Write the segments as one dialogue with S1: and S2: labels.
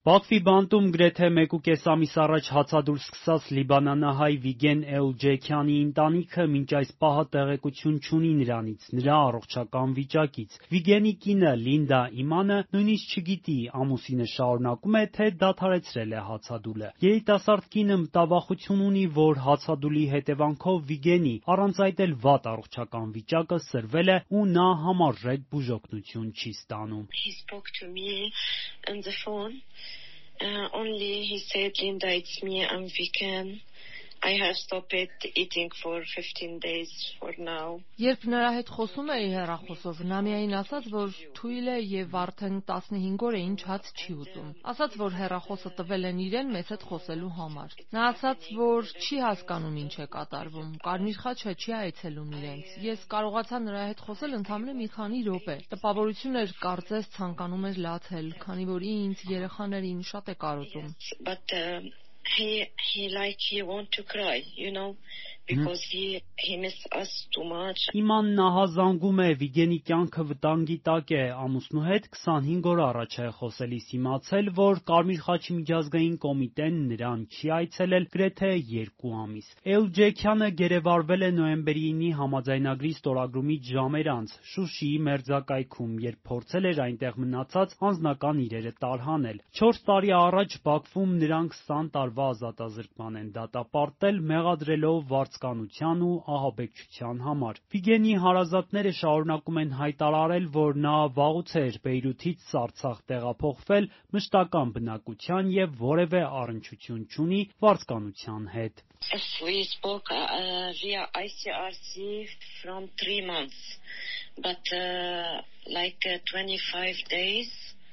S1: Բաքվի բանտում գրեթե 1.5 ամիս առաջ հացադուլ սկսած լիբանանահայ Վիգեն Էլջեքյանի ընտանիքը մինչ այս պահը տեղեկություն չունի նրանից, նրա առողջական վիճակից։ Վիգենի կինը Լինդա Իմանը նույնիսկ չգիտի ամուսինը շարունակում է, թե դադարեցրել է հացադուլը։ Երիտասարդ կինը մտավախություն ունի, որ հացադուլի հետևանքով Վիգենի առանց այդ էլ վատ առողջական վիճակը սրվել է ու նա համարժեք բուժօգնություն չի ստանում։
S2: He spoke to me on the phone. Only he said, Linda, it's me, I'm vegan. I have stopped eating for 15 days for now.
S3: Երբ նրա հետ խոսում էի հեռախոսով, նա միայն ասաց, որ թույլ է եւ արդեն 15 օր է ինչ հաց չի ուտում։ Ասաց, որ հեռախոսը տվել են իրեն մեզ հետ խոսելու համար։ Նա ասաց, որ չի հասկանում ինչ է կատարվում, Կարմիր խաչը չի այցելում իրենց։ Ես կարողացա նրա հետ խոսել ընդամենը մի քանի րոպե։ Տպավորություն էր, կարծես ցանկանում էր լացել, քանի որ ինձ, երեխաներին շատ է կարոտում։
S2: But he want to cry, because he miss us too much.
S1: Իման նահազանգում է Վիգենի կյանքը վտանգի տակ է, ամուսնու հետ 25 օր առաջ է խոսելիս իմացել, որ Կարմիր խաչի միջազգային կոմիտեն նրան չի այցելել գրեթե 2 ամիս։ Էլջեքյանը գերեվարվել է նոյեմբերի 9-ի համաձայնագրի ստորագրումից ժամեր անց Շուշիի մերձակայքում, երբ փորձել էր այնտեղ մնացած անձնական իրերը տարհանել։ 4 տարի առաջ Բաքվում նրան 20 տարվա ազատազրկման են դատապարտել, մեղադրելով վարձկանության ու ահաբեկչության համար։ Վիգենի հարազատները շարունակում են հայտարարել, որ նա վաղուց էր Բեյրութից Արցախ տեղափոխվել մշտական բնակության եւ որևէ առնչություն չունի վարձկանության հետ։
S2: We spoke via ICRC from 3 months, but like 25 days.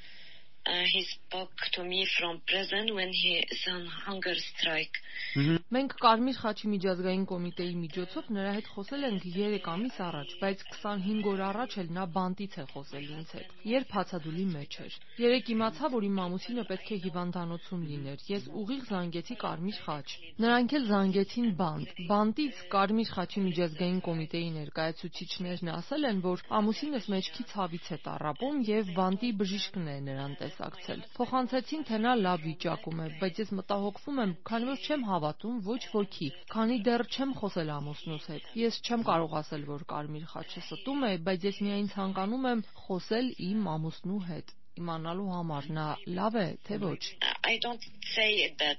S2: He spoke to me from prison when he is on hunger strike.
S3: Մենք Կարմիր խաչի միջազգային կոմիտեի միջոցով նրա հետ խոսել ենք 3 ամիս առաջ, բայց 25 օր առաջ էլ նա բանտից է խոսել ինձ հետ, երբ հացադուլի մեջ էր։ Երեկ իմացա, որ իմ ամուսինը պետք է հիվանդանոցում լիներ։ Ես ուղիղ զանգեցի Կարմիր խաչ։ Նրանք էլ զանգեցին բանտ։ Բանտից Կարմիր խաչի միջազգային կոմիտեի ներկայացուցիչներն ասել են, որ ամուսինս մեջքի ցավից է տառապում եւ բանտի բժիշկն է նրան տեսակցել։ Փոխանցեցին, թե նա լավ վիճակում է, բայց ես մտահոգվում եմ, քանի որ չեմ հավատում ոչ ոքի, քանի դեռ չեմ խոսել ամուսնուս հետ։ Ես չեմ կարող ասել, որ Կարմիր խաչը ստում է, բայց ես միայն ցանկանում եմ խոսել իմ ամուսնու հետ, իմանալու համար նա լավ է, թե ոչ։
S2: I don't say that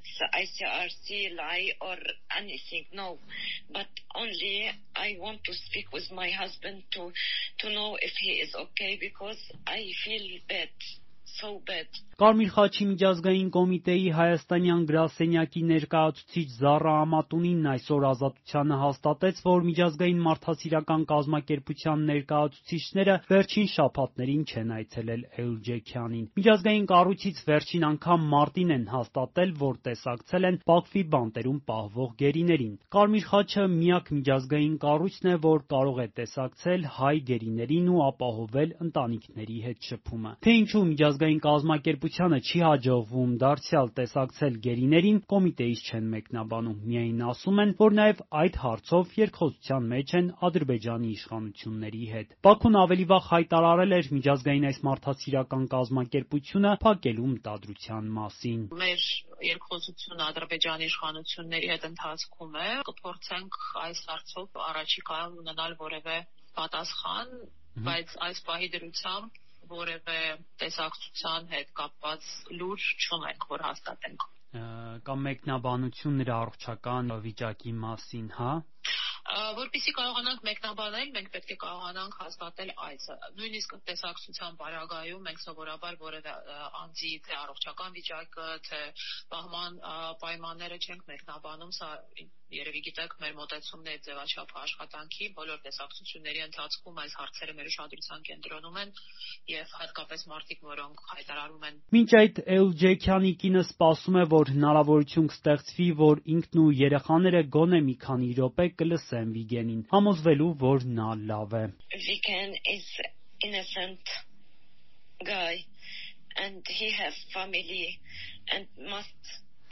S2: ICRC lie or anything, no, but only I want to speak with my husband to know if he is okay, because I feel bad. So bad.
S1: Կարմիր խաչի միջազգային կոմիտեի հայաստանյան գրասենյակի ներկայացուցիչ Զառա Ամատունին այսօր Ազատությանը հաստատեց, որ միջազգային մարդասիրական կազմակերպության ներկայացուցիչները վերջին շաբաթներին չեն այցելել Էլջեքյանին։ Միջազգային կառույցից վերջին անգամ մարտին են հաստատել, որ տեսակցել են Բաքվի բանտերում պահվող գերիներին։ Կարմիր խաչը միակ միջազգային կառույցն է, որ կարող է տեսակցել հայ գերիներին ու ապահովել ընտանիքների հետ շփումը։ Թե ինչու միջազգային կազմակերպությանը չի հաջողվում դարձյալ տեսակցել գերիներին, կոմիտեից չեն մեկնաբանում, միայն ասում են, որ նաև այդ հարցով երկխոսության մեջ են Ադրբեջանի իշխանությունների հետ։ Բաքուն ավելի վաղ հայտարարել էր միջազգային այս մարդասիրական կազմակերպությունը փակելու մտադրության մասին։
S4: Մեր երկխոսությունը Ադրբեջանի իշխանությունների հետ ընթացքում է, կփորձենք այս հարցով առաջիկայում ունենալ որևէ պատասխան, բայց այս պահի դրությամբ որևէ տեսակցության հետ կապված լուր չունենք, որ հաստատենք։
S1: Կամ մեկնաբանություն նրա առողջական վիճակի մասին, հա։
S4: Որպեսզի կարողանանք մեկնաբանել, մենք պետք է կարողանանք հաստատել այցը։ Նույնիսկ տեսակցության պարագայում մենք սովորաբար որևէ անձի թե առողջական վիճակը, թե պահման պայմանները չենք մեկնաբանում, սա երևի գիտեք մեր մոտեցումն է ձևաչափ աշխատանքի, բոլոր տեսակցությունների ընթացքում այս հարցերը մեր ուշադրության կենտրոնում են եւ հատկապես մարդիկ, որոնք հայտարարում են։
S1: Մինչ այդ Էլջեքյանի կինը սպասում է, որ հնարավորություն կստեղծվի, որ ինքն ու երեխաները գոնե մի քանի րոպե կլսեն Վիգենին, համոզվելու, որ նա լավ է։
S2: Vigen is innocent guy and he has family and must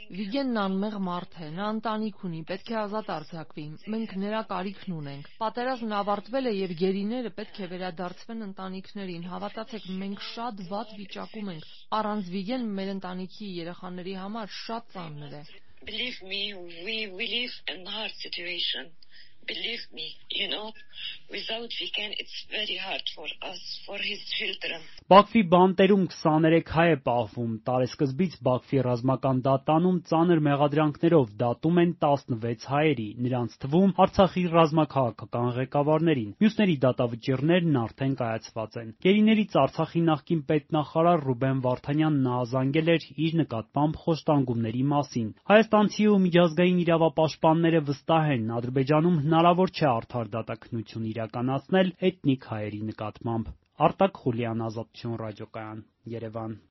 S3: Վիգենն անմեղ մարդ է, նա ընտանիք ունի, պետք է ազատ արձակվի, մենք նրա կարիքն ունենք։ Պատերազմն ավարտվել է եւ գերիները պետք է վերադարձվեն ընտանիքներին, հավատացեք, մենք շատ վատ վիճակում ենք, առանց Վիգեն մեր ընտանիքի երեխաների համար շատ ծանր է։
S2: Believe me, we live in a hard situation. Believe me, without Vigen it's very hard for us, for his children.
S1: Բաքվի բանտերում 23 հայ է պահվում, տարեսկզբից Բաքվի ռազմական դատանում ծանր մեղադրանքներով դատում են 16 հայերի, նրանց թվում Արցախի ռազմաքաղաքական ղեկավարներին, մյուսների դատավճիռներն արդեն կայացված են։ Գերիներից Արցախի նախկին պետնախարար Ռուբեն Վարդանյանն ահազանգել էր իր նկատմամբ խոշտանգումների մասին։ Հայաստանցի ու միջազգային իրավապաշտպանները վստահ են, Ադրբեջանում հնարավոր չէ արդար դատաքննություն իրականացնել էթնիկ հայերի նկատմամբ։ Արտակ Խուլյան, Ազատություն ռադիոկայան, Երևան։